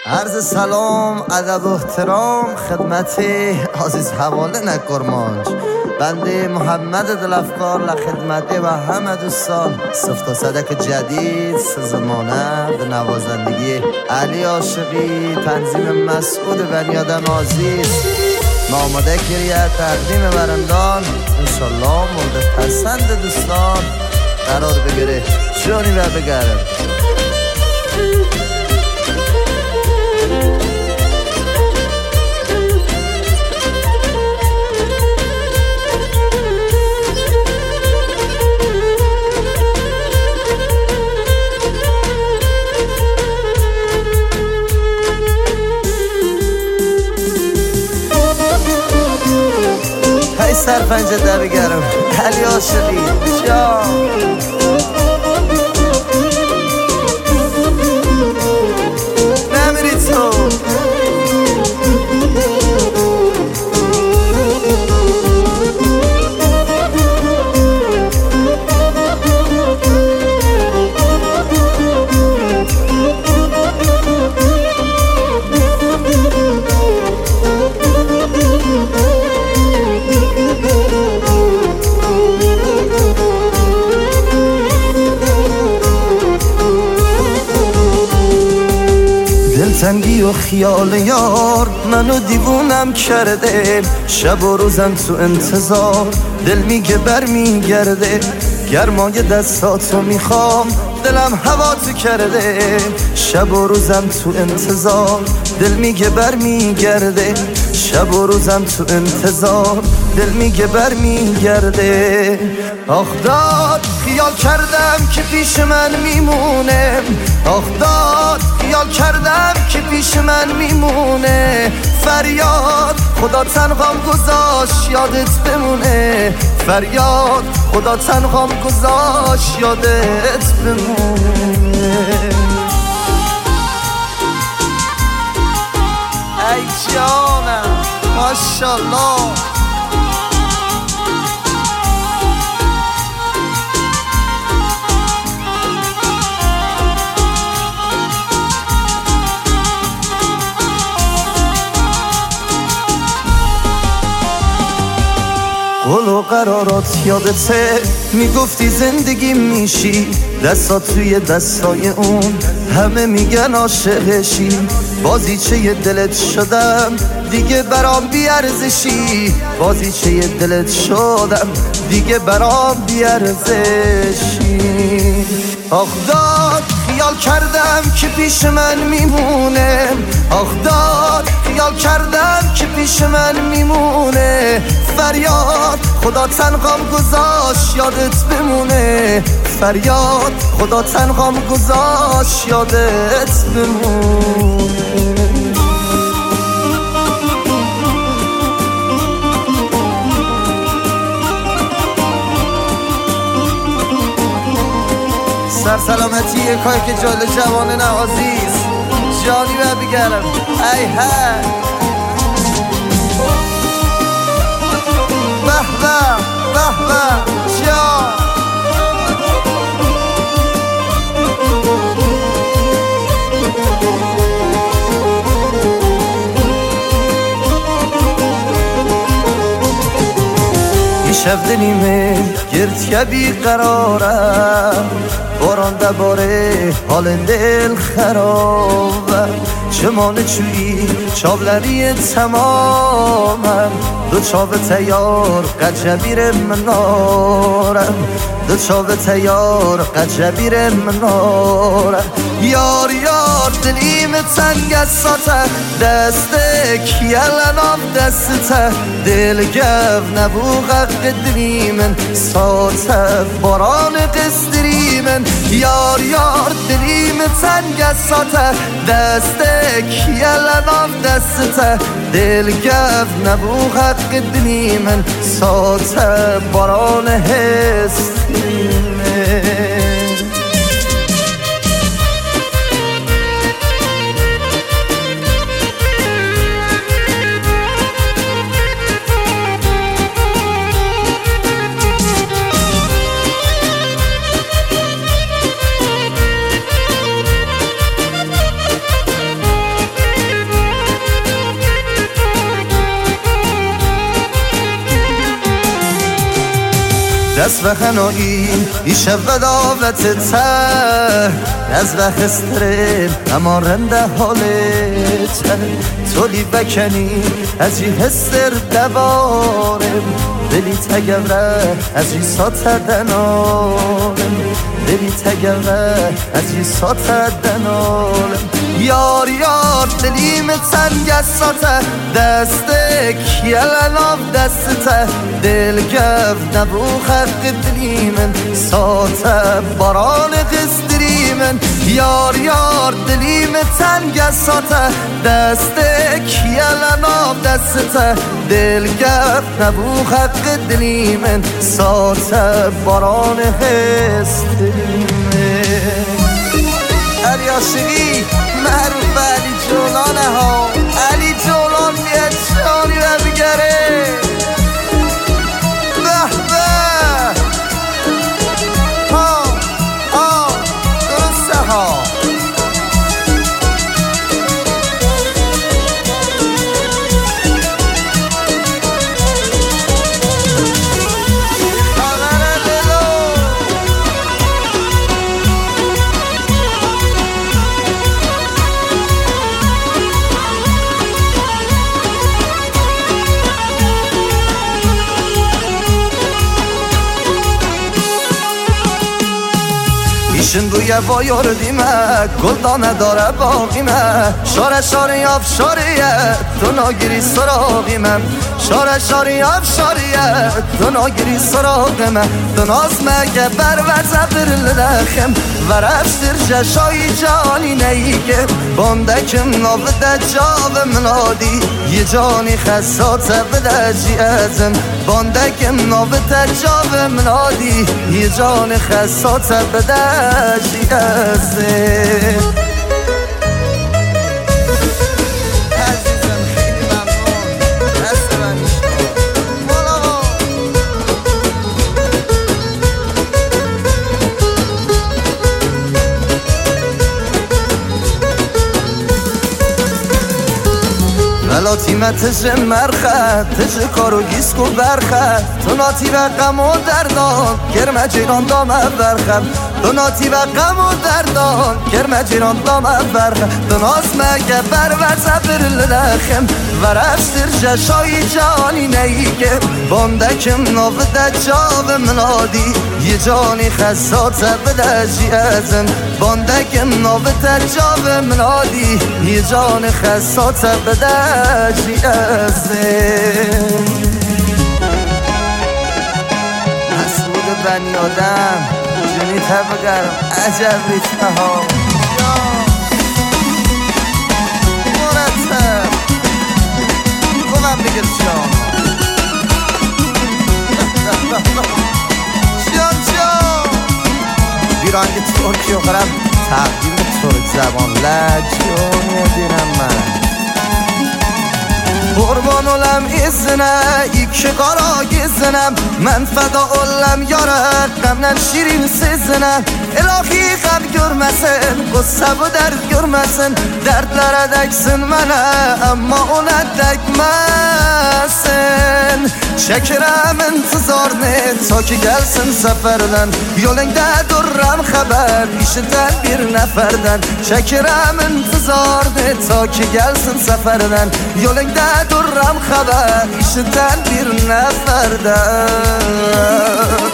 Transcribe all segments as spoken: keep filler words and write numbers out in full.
عرض سلام ادب و احترام خدمت عزیز حواله نکرمانج بنده محمد دلافکار لخدمت و همه دوستان صفت و صدک جدید سزمانه به نوازندگی علی عاشقی تنظیم مسعود بنی آدم عزیز ما آماده کریه تقدیم برندان انشالله مورد پسند دوستان قرار بگیره جانی و بگرم. های سرپنجه ده بگرم علی عاشقی جان نمیری تو دلتنگی و خیال یار منو دیوونم کرده شب و روزم تو انتظار دل میگه بر میگرده گرمای دستاتو میخوام دلم هوا تو کرده شب و روزم تو انتظار دل میگه بر میگرده شب و روزم تو انتظار دل میگه بر میگرده آخ داد خیال کردم که پیش من میمونه آخ داد خیال کردم که پیش من میمونه فریاد خدا تنهام گذاشت یادت بمونه فریاد خدا تنهام گذاشت یادت بمونه ای جانم ماشالله قول و قرارات یادته میگفتی زندگی میشی دستات توی دستای اون همه میگن عاشقشی بازیچه دلت شدم دیگه برام بیارزشی بازیچه دلت شدم دیگه برام بیارزشی آخ داد خیال کردم که پیش من میمونه آخ داد خیال کردم که پیش من میمونه فریاد خدا تنهام گذاشت یادت بمونه فریاد خدا تنهام گذاشت یادت بمونه سر سلامتی یکایی که جال جوان نوازیز جانی و بگرم ای های به به به به جان شب دلیمه گرد که بیقرارم باران دباره حال دل خرابم چمانه چویی چابلری تمامم دو چاو تیار قجبیر منارم دو چاو تیار قجبیر منارم یار یار دلیم تنگ از ساته دسته کیلنام دسته دل گف نبوغ قدریمن ساته باران قصدریمن یار یار دلیم تنگ از ساته دسته کیلنام دسته دل گف نبوغ قدریمن ساته باران هستریمن دست و خنایی ایشه و داوت ته از و خسترم اما رنده حالت تولی بکنی از این هستر دوارم دلی تگوره از این ساته دنالم دلی تگوره از این ساته دنالم یار یار دلیم تنگ از ساته دستک یلناف دسته دل گف نبو خلق دلیمن ساته باران قصدریمن یار یار دلیم تنگ از ساته دستک یلناف دسته دل گف نبو خلق دلیمن ساته باران قصدریمن علی عاشقی معروف علی جولانه ها علی جولان بیاد شانی و بگره به به ها ها درسته ها ایشون بوی وایار دیمه گلدانه داره باقیمه شاره شاره آب شاریه تو ناگیری سراغیمه شاره شاره آب شاریه تو ناگیری سراغیمه تو ناز مگه بر وزه برلدخم و رفتر جشایی جانی نیگه باندکم نابده جاو منادی یه جانی خساته بده جیزم باندکم نابده جاو منادی یه جان خساته بده جیزم عزیزم خیلی ممنون دست من ولا تیمت تجه مرخه تجه کارو گیسکو برخه تو ناتی و غم و دردان کرمه جیران دامه برخه تو ناتی و غم و دردان کرمه جیران دامه برخه تو ناز مگه بر وزه برلدخم و رفتر جشایی جانی نیگه باندکم نابده جاو منادی یه جانی خساته بده جیزم باندکم نابده جاو منادی یه جان خساته بده جیزم مسعود بنی آدم جونی تبگرم عجب ریتمه ها مرتب گوهم بگیر جان جان جان بیرانگ ترکی و خرم تقدیم ترک زبان لجونی دیرم من قربان اولم ایزنه ایک قارا گیزنم من فدا اولم یاره قمنن شیرین سیزنه الهی غم görmesin قصه و درد görmesin dertlere deksin mənə amma ona dəkməsin çəkirəm intizarını ta ki gəlsin səfərdən yolunda durram xəbər işidən bir nəfərdən çəkirəm intizarını ta ki gəlsin səfərdən yolunda durram xəbər işidən bir nəfərdən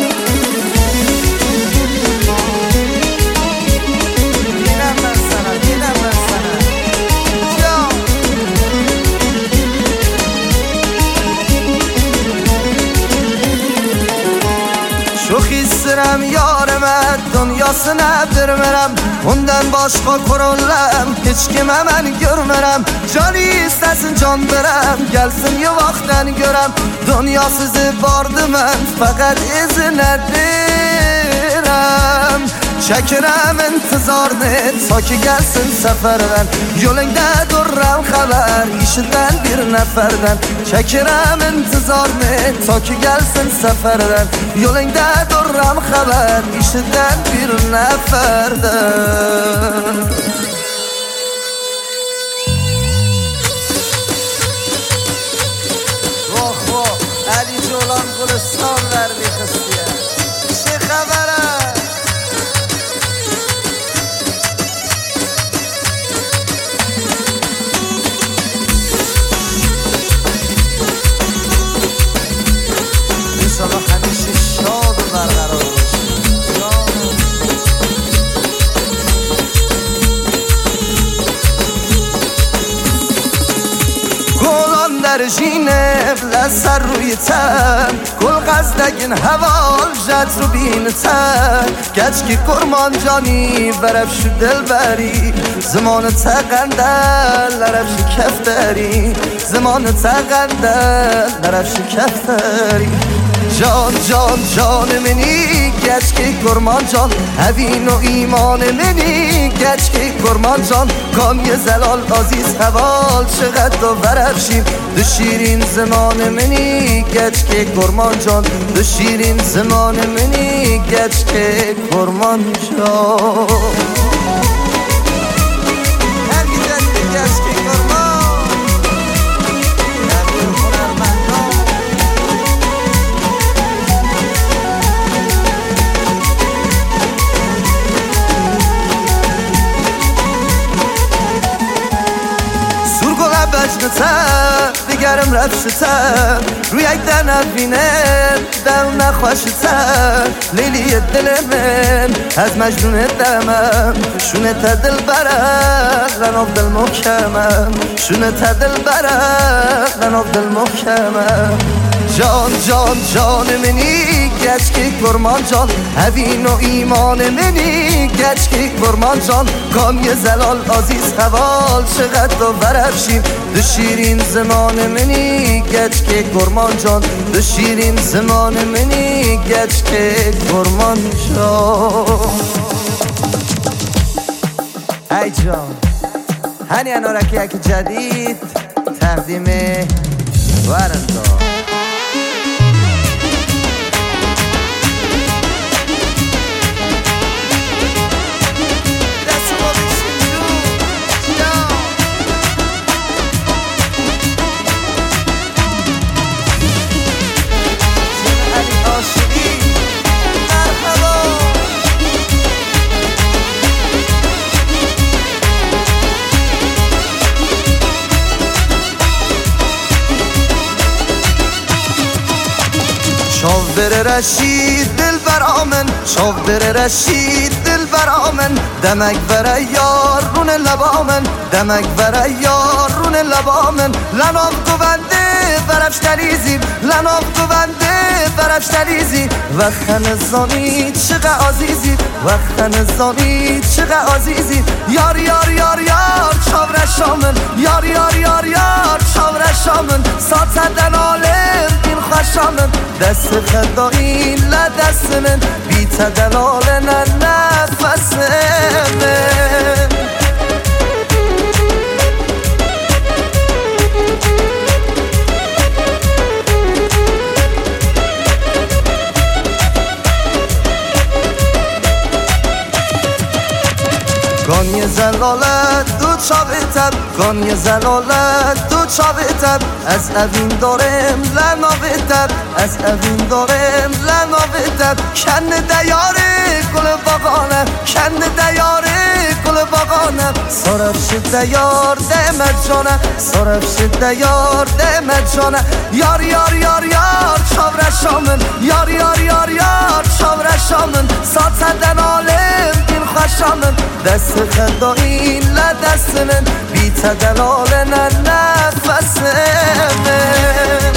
Çok isterim yarime dünyasına vermerem Ondan başka kurullem hiç kime ben görmerem Canı istesin can verem gelsin yuvaktan görem Dünyasız vardım ben fakat izin ederim Çəkirəm intizarını ta ki gəlsin səfərdən Yolunda durram xəbər işidən bir nəfərdən Çəkirəm intizarını ta ki gəlsin səfərdən Yolunda durram xəbər işidən bir nəfərdən Voh voh Əli Colan Qulıstan verdi xıstiyə آبرژینه لسر روی تن گل قصدگین حوال جد رو بین تن گچکی کرمان جانی برفش دل بری زمان تقندل لرفش کفتری زمان تقندل لرفش کفتری جان جان جان منی گچکی کرمان جان هوین و ایمان منی گچکی کرمان جان کام یه زلال عزیز حوال چقدر دو برفشیم دو شیرین زمان منی گچکی کرمان جان دو شیرین زمان منی گچکی کرمان جان هرگی جدید گچکی کرمان بجنتر بگرم رفشتر روی یک در نبینه دل نخوشتر لیلی دل من از مجنون دمم شونه تا دل برد لناف دل محکمم شونه تا دل برد لناف دل محکمم جان جان جان منی گچکی کرمان جان هوین و ایمان منی گچکی کرمان جان کام یه زلال عزیز حوال چقدر دو برفشیم دو شیرین زمان منی گچکی کرمان جان دو شیرین زمان منی گچکی کرمان جان ای جان هنی انارکی یک جدید تقدیم ورندا شاو بره رشید دل برامن شاو بره رشید دل برامن دمک بره یار رون لبامن دمک بره یار رون لبامن لناف گونده برفش دلیزی لناف گونده برفش دلیزی وقت نزانی چقه عزیزی وقت نزانی چقه عزیزی یار یار یار یار چاور شامن یار یار یار یار چاور شامن سات دلالم این خوشامن دست خدایی لدست من بیت دلال نه نفس من گانی زلالت دو چاوتر گانی زلالت دو چاوتر از اوین دارم لناوتر از اوین دارم لناوتر کن دیاره گل باغانه کن دیاره گل باغانه سرفش دیار دمت جانه سرفش دیار دمت جانه یار یار یار یار چاور شامن یار یار یار یار چاور شامن سات دنالم این خوشامن دست خدایی لدست من بیت دلال نه نفس من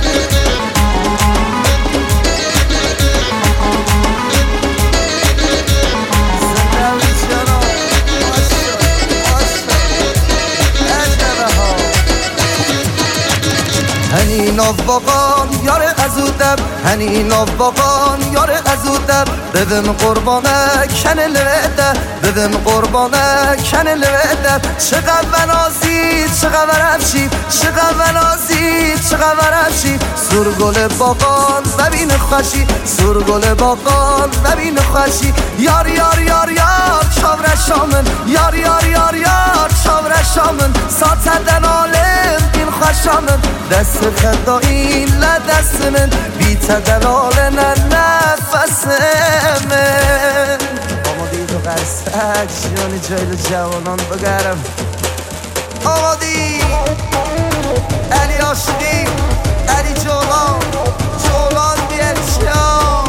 هنی ناف باقان یار ازودب هنی ناف باقان یار ازودب ببین قربانه کن لوده ببین قربانه کن لوده چقدر ونازی چقدر افشی چقدر ونازی چقدر افشی سرگل باقان ببین خوشی سرگل باقان ببین خوشی یار یار یار یار چاور شامن یار یار یار یار چاور شامن سات دنالم این خوشامن دست خدایی لدست من بیت دلال نه نفس من آمادی تو قرصک جانی جایل جوانان بگرم آمادی علی عاشقی علی جولان جولان بیرشیان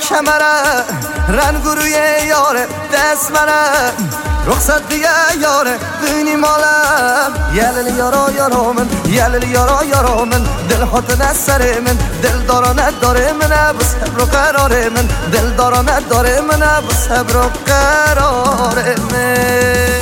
کمره رنگ روی یاره دست منه رخصت دیگه یاره بینی مالم یلل یارا یارا من یلل یارا یارا من دل هات نسره من دل دارا نداره منه بس صبر و قراره من دل دارا نداره منه بس صبر و قراره من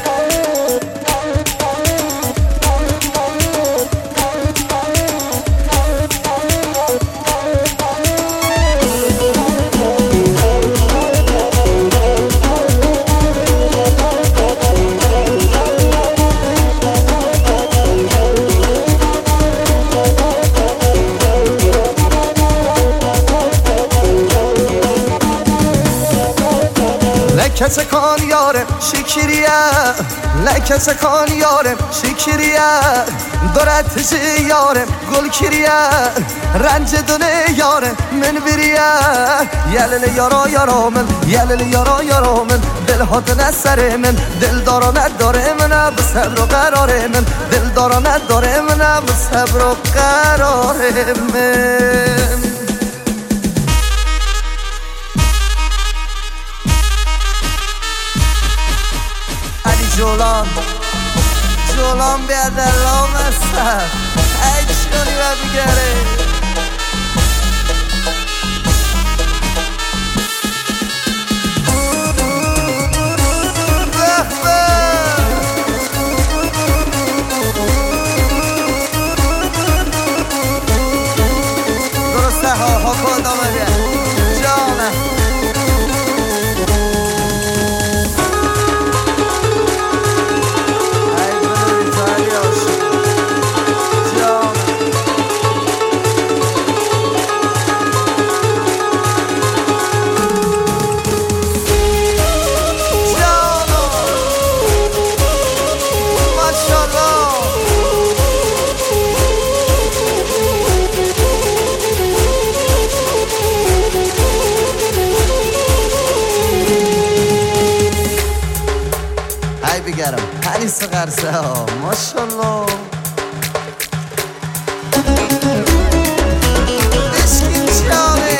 لکه کان یارم شکریه لکه کان یارم شکریه دورت جی یارم گل کریه رنج دونه یارم من بریه یلل یارا یارا من یلل یارا یارا من دل هات نسره من دل دارا نداره من به صبر و قراره من دل دارا نداره من به صبر و قراره من جولان جولان بیاد اللام استر ای چونی و بگره درسته ها ها کد آمده جانه بگرم حلیس قرصه ها ماشالله بشکین چیانه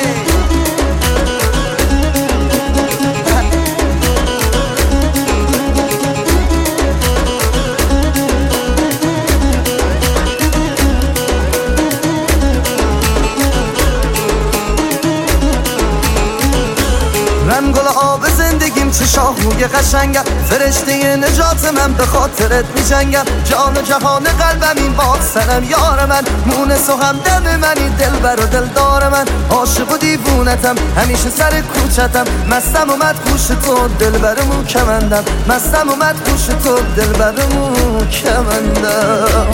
رنگ گل آب زندگیم چه شاهوی قشنگم فرشته نجات من به خاطرت می جنگم جان و جهان قلبم این باد سنم یار من مونس و همدم منی دل بر و دل دار من عاشق و دیوونتم همیشه سر کوچتم مستم اومد گوش تو دل برمو کمندم مستم اومد گوش تو دل برمو کمندم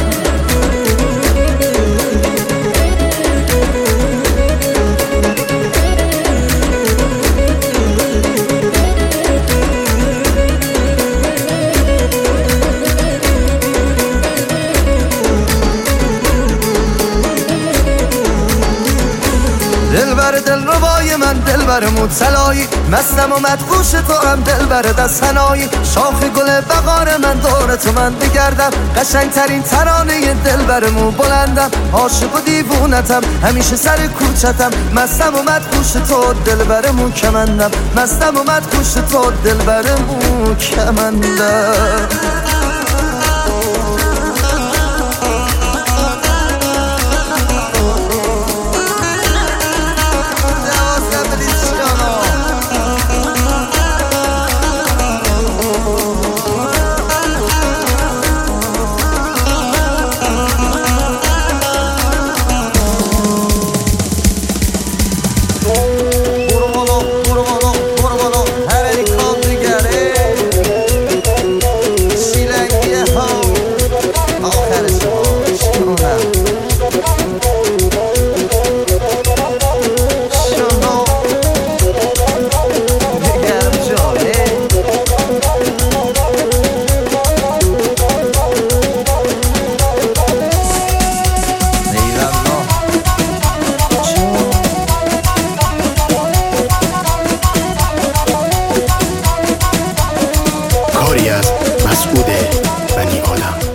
دل بر دل ربای من دل بر مبتلایی مستم اومد گوش تو هم دل بر دست هنایی شاخ گل بقار من دور تو من بگردم قشنگ ترین ترانه دل برمو بلندم عاشق و دیوونتم همیشه سر کوچتم مستم اومد گوش تو دل برمو کمندم مستم اومد گوش تو دل برمو کمندم کاری از مسعود بنی آدم.